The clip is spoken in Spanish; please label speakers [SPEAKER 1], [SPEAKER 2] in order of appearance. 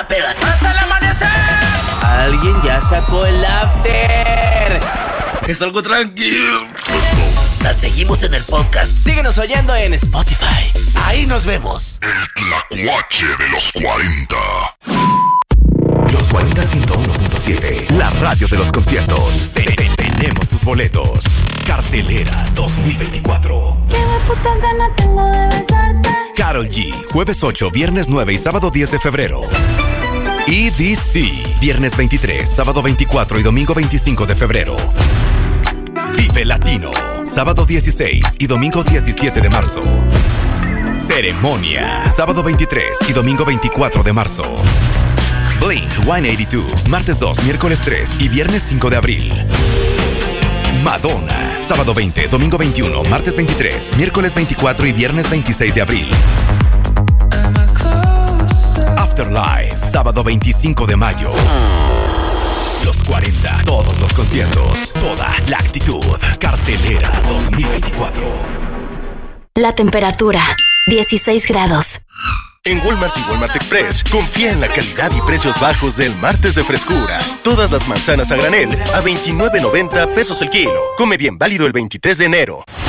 [SPEAKER 1] peda.
[SPEAKER 2] ¡Hasta el amanecer!
[SPEAKER 3] Alguien ya sacó el after.
[SPEAKER 2] Es algo tranquilo.
[SPEAKER 1] La seguimos en el podcast.
[SPEAKER 3] Síguenos oyendo en Spotify.
[SPEAKER 1] Ahí nos vemos.
[SPEAKER 4] El tlacuache de los 40.
[SPEAKER 5] Los 40 101.7, la radio de los conciertos. Tenemos tus boletos. Cartelera 2024.
[SPEAKER 6] Qué putas ganas tengo de besarte.
[SPEAKER 5] Karol G, jueves 8, viernes 9 y sábado 10 de febrero. EDC, viernes 23, sábado 24 y domingo 25 de febrero. Vive Latino, sábado 16 y domingo 17 de marzo. Ceremonia, sábado 23 y domingo 24 de marzo. Blink 182, martes 2, miércoles 3 y viernes 5 de abril. Madonna, sábado 20, domingo 21, martes 23, miércoles 24 y viernes 26 de abril. Afterlife, sábado 25 de mayo. Los 40, todos los conciertos, toda la actitud. Cartelera 2024.
[SPEAKER 6] La temperatura, 16 grados.
[SPEAKER 7] En Walmart y Walmart Express, confía en la calidad y precios bajos del martes de frescura. Todas las manzanas a granel a $29.90 el kilo. Come bien, válido el 23 de enero.